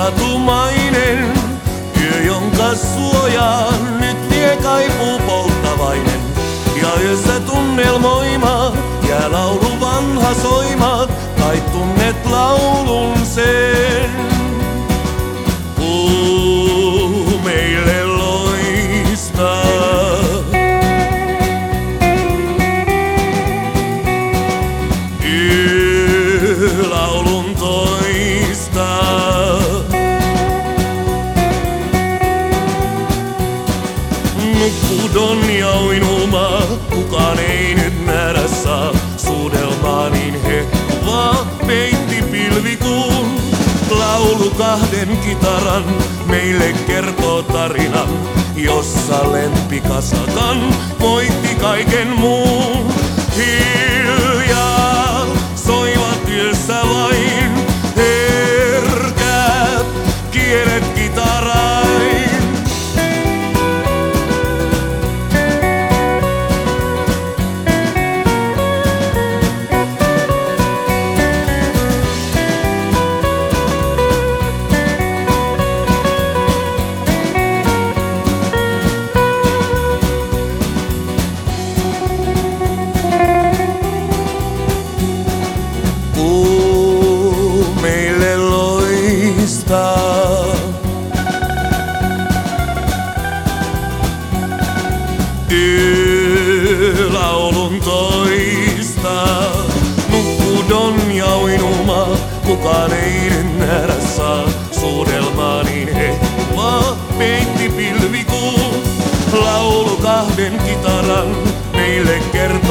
satumainen, yö jonka suojaan nyt vie kaipuu polttavainen. Ja yössä tunnelmoima, jää laulu vanha soima, kai tunnet laulun sen. Meille loistaa. Laulun toistaa. Nukkudon ja uinuma, kukaan ei nyt nähdä saa. Suudelmaa niin hehkuvaa peitti pilvikuun. Laulu kahden kitaran meille kertoo tarinan, jossa lempikasakan voitti kaiken muun. Hiljaa soivat yössä vain herkät kielet kitarain. Meille loistaa. Laulun toistaa. Nukkudon ja uinuma, kukaan ei nyt nähdä saa. Suudelmaa niin hehkuvaa peitti pilvikuu. Laulu kahden kitaran meille kertoo